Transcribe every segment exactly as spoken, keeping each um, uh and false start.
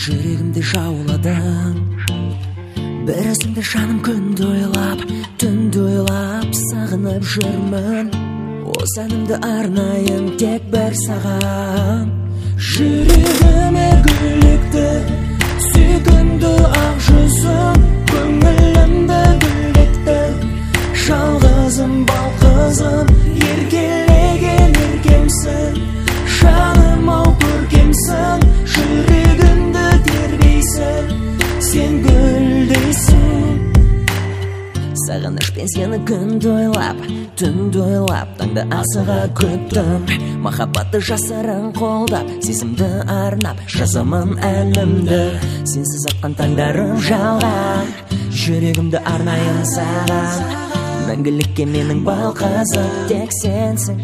жүрегімді жауладың. Бір өзіңді жаным күнді ойлап, түнді ойлап сағынып жүрмін. Осы әнімді арнайын тек бір саған. Жүрегіме гүл екті, сүйкімді ақ жүзің, көңілімді гүлдетті. Жалғызым бал қызым, еркелеген еркемсің, жаным ау көркемсің, жүрегімді тербейсің, сен гүлдейсің. Сағынышпен сені күнді ойлап, түнді ойлап, таңды асыға күттім. Махаббатты жасырын қолдап, сезімді арнап, жазамын әнімді. Сенсіз атқан таңдарым жалған, жүрегімді арнайын саған. Мәңгілікке менің бал қызым, тек сенсің.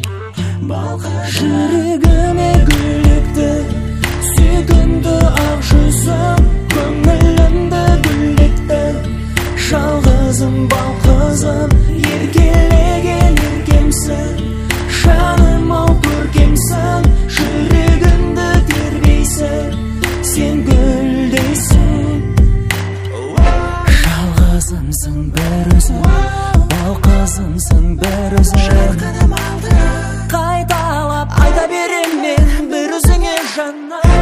Жүрегіме гүл екті, сүйкімді ақ жүзің, көңілімді гүлдетті. Жалғызым бал қызым, еркелеген еркемсің, жаным ау көркемсің, жүрегімді тербейсің, сен гүлдейсің. Жалғызымсың бір өзің, бал қызымсың бір өзің. Қайталап айта берем мен бір өзіңе жаным.